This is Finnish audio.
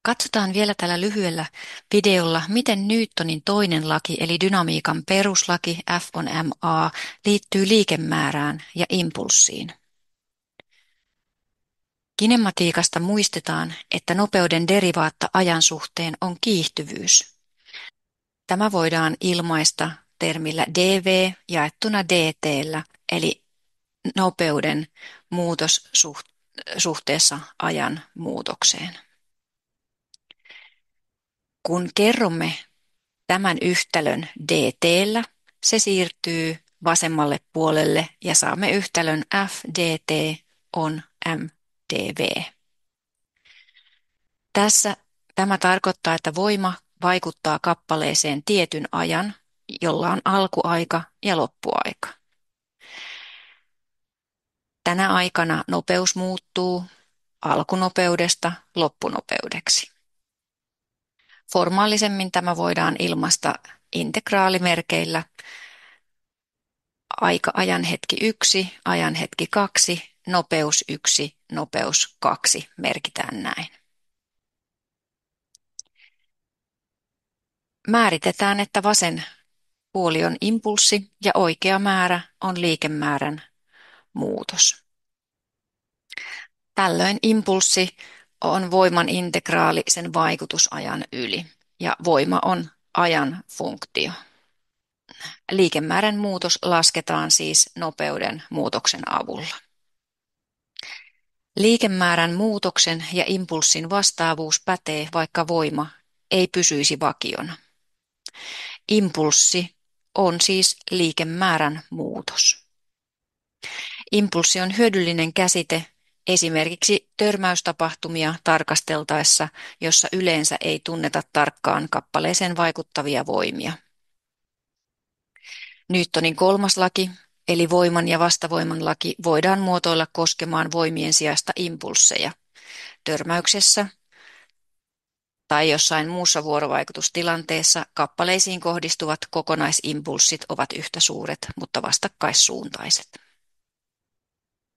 Katsotaan vielä tällä lyhyellä videolla, miten Newtonin toinen laki eli dynamiikan peruslaki F on ma liittyy liikemäärään ja impulssiin. Kinematiikasta muistetaan, että nopeuden derivaatta ajan suhteen on kiihtyvyys. Tämä voidaan ilmaista termillä dv jaettuna dt:llä eli nopeuden muutos suhteessa ajan muutokseen. Kun kerromme tämän yhtälön dt:llä, se siirtyy vasemmalle puolelle ja saamme yhtälön f dt on mdv. Tässä tämä tarkoittaa, että voima vaikuttaa kappaleeseen tietyn ajan, jolla on alkuaika ja loppuaika. Tänä aikana nopeus muuttuu alkunopeudesta loppunopeudeksi. Formaalisemmin tämä voidaan ilmaista integraalimerkeillä ajanhetki 1, ajanhetki 2, nopeus 1, nopeus 2 merkitään näin. Määritetään, että vasen puoli on impulssi ja oikea määrä on liikemäärän muutos. Tällöin impulssi on voiman integraali sen vaikutusajan yli ja voima on ajan funktio. Liikemäärän muutos lasketaan siis nopeuden muutoksen avulla. Liikemäärän muutoksen ja impulssin vastaavuus pätee, vaikka voima ei pysyisi vakiona. Impulssi on siis liikemäärän muutos. Impulssi on hyödyllinen käsite esimerkiksi törmäystapahtumia tarkasteltaessa, jossa yleensä ei tunneta tarkkaan kappaleeseen vaikuttavia voimia. Newtonin kolmas laki, eli voiman ja vastavoiman laki, voidaan muotoilla koskemaan voimien sijasta impulsseja. Törmäyksessä tai jossain muussa vuorovaikutustilanteessa kappaleisiin kohdistuvat kokonaisimpulssit ovat yhtä suuret, mutta vastakkaissuuntaiset.